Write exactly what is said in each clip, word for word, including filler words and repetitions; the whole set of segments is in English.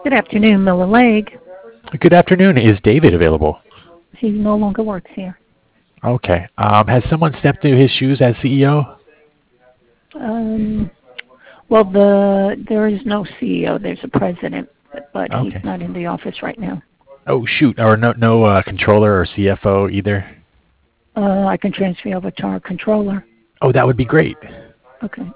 Good afternoon, Miller Lake. Good afternoon. Is David available? He no longer works here. Okay. Um, has someone stepped into his shoes as C E O? Um, well, the there is no C E O. There's a president, but, but he's Okay. not in the office right now. Oh, shoot. Or no no uh, controller or C F O either? Uh, I can transfer you over to our controller. Oh, that would be great. Okay.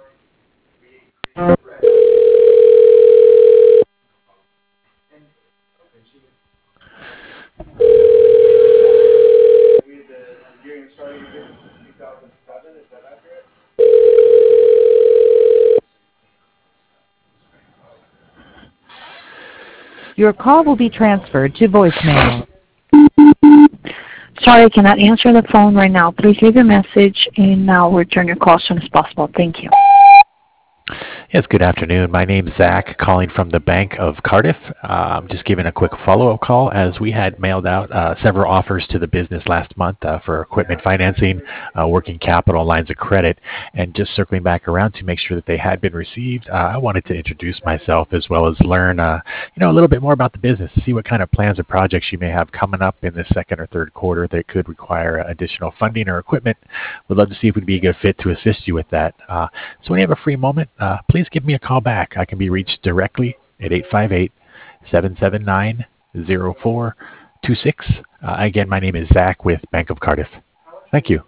Your call will be transferred to voicemail. Sorry, I cannot answer the phone right now. Please leave a message, and I'll return your call as soon as possible. Thank you. Yes, good afternoon. My name's Zach, calling from the Bank of Cardiff. Uh, I'm just giving a quick follow-up call as we had mailed out uh, several offers to the business last month uh, for equipment financing, uh, working capital, lines of credit, and just circling back around to make sure that they had been received. Uh, I wanted to introduce myself as well as learn, uh, you know, a little bit more about the business, see what kind of plans or projects you may have coming up in the second or third quarter that could require additional funding or equipment. We'd love to see if we'd be a good fit to assist you with that. Uh, so when you have a free moment, uh, please give me a call back. I can be reached directly at eight five eight, seven seven nine, zero four two six. Uh, again, my name is Zach with Bank of Cardiff. Thank you.